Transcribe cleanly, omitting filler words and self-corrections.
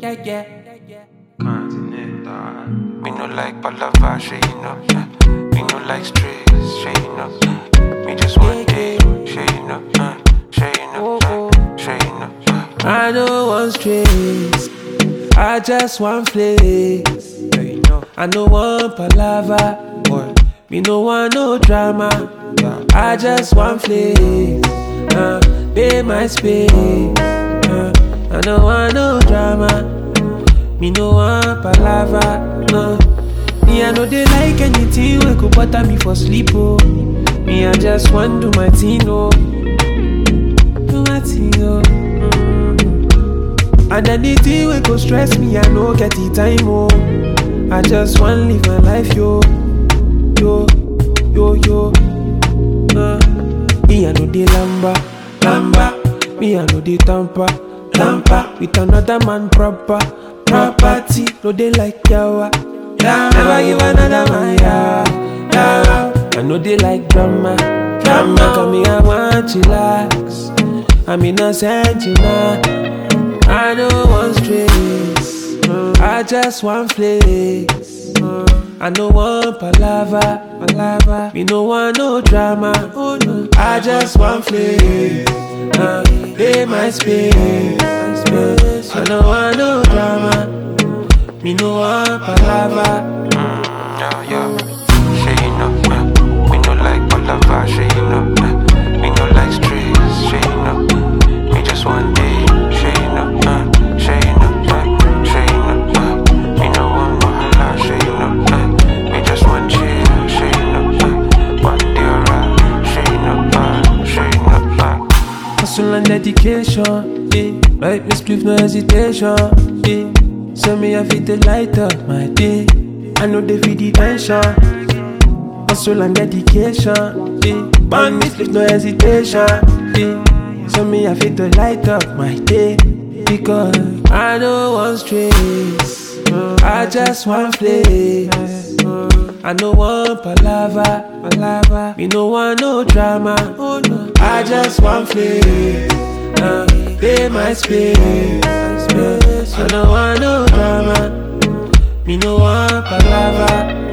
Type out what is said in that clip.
Continental. Me no like palava, she you know. Me no like stress, she you know. Me just want day, she you know. She you know. She you know. I don't want stress, I just want flex. I no want palava, me no want no drama. I just want flex, pay my space. I no want no drama, me no want palava. Me I know they like anything we could butter me for sleep. Oh, me I just want do my thing. Oh, do my thing. Oh. And anything we go stress me, I no get the time, oh. I just wanna live my life, yo. Yo, yo, yo. Me I know the lamba. Me I know the tampa. With another man property. No they like yawa. Never give another man yawa. I know they like drama. Come me I want chillax. I'm innocent, you know. I don't want stress, I just want flex. I don't want palava, me no want no drama. I just want flex, pay my space. I don't want no drama, me no want palava. Yeah. She you know. Me no like palava, she you know. Me no like stress, she you know. Me just want day. Hustle and dedication, right? Me spliff no hesitation, So me I feel the light up my day. I know they feel the tension. Hustle and dedication, Burn me spliff no hesitation, So me I feel the light up my day. Because I don't want stress, I just want flex. I no want palava, me no want no drama. I just want flex, pay my space. I no want no drama, me no want palava.